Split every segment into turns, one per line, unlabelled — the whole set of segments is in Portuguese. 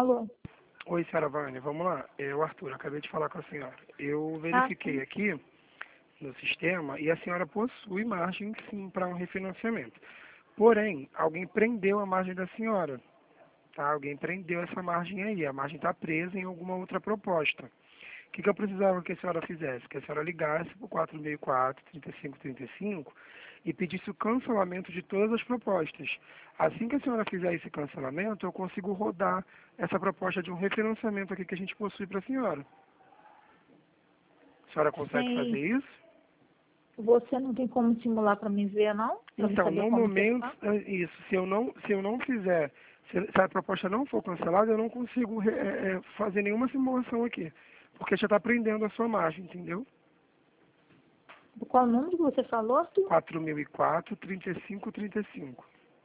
Alô?
Oi, senhora Vânia, vamos lá. É o Arthur, acabei de falar com a senhora. Eu
Sim.
verifiquei aqui no sistema e a senhora possui margem, sim, para um refinanciamento. Porém, alguém prendeu a margem da senhora, tá? Alguém prendeu essa margem aí. A margem está presa em alguma outra proposta. O que eu precisava que a senhora fizesse? Que a senhora ligasse para o 464-3535 e pedisse o cancelamento de todas as propostas. Assim que a senhora fizer esse cancelamento, eu consigo rodar essa proposta de um refinanciamento aqui que a gente possui para a senhora. A senhora consegue fazer
Sim.
isso?
Você não tem como simular para mim ver, não? Para me
Então,
saber
no
como que
momento,
está?
isso. Se eu não fizer, se a proposta não for cancelada, eu não consigo fazer nenhuma simulação aqui. Porque já está prendendo a sua margem, entendeu?
Qual o número que você falou, Arthur?
4004-3535.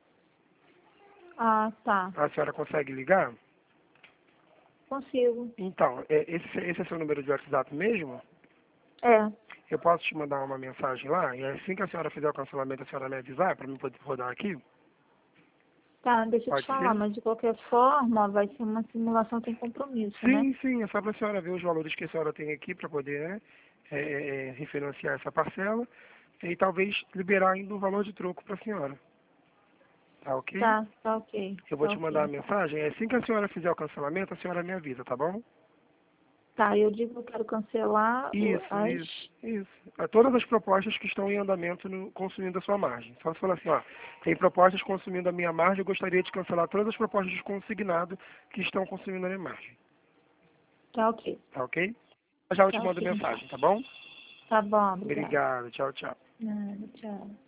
Ah, tá.
A senhora consegue ligar?
Consigo.
Então, esse é seu número de WhatsApp mesmo?
É.
Eu posso te mandar uma mensagem lá? E assim que a senhora fizer o cancelamento, a senhora me avisar para mim poder rodar aqui?
Tá, deixa eu te
Pode
falar,
ser?
mas de qualquer forma vai ser uma simulação sem compromisso, né?
Sim, sim, é só para a senhora ver os valores que a senhora tem aqui para poder, né, refinanciar essa parcela e talvez liberar ainda um valor de troco para a senhora. Tá ok?
Tá ok.
Eu vou
Tá
te
ok,
mandar a
então.
mensagem. Assim que a senhora fizer o cancelamento, a senhora me avisa, tá bom?
Tá, eu digo que eu quero cancelar
Isso,
as...
isso, isso. Todas as propostas que estão em andamento consumindo a sua margem. Só se falar assim, ó, tem propostas consumindo a minha margem, eu gostaria de cancelar todas as propostas de consignado que estão consumindo a minha margem.
Tá ok.
Tá ok? Já eu te
Tá
mando
ok, então.
mensagem, tá bom?
Tá bom, obrigada.
Obrigado, tchau, tchau.
Nada, tchau.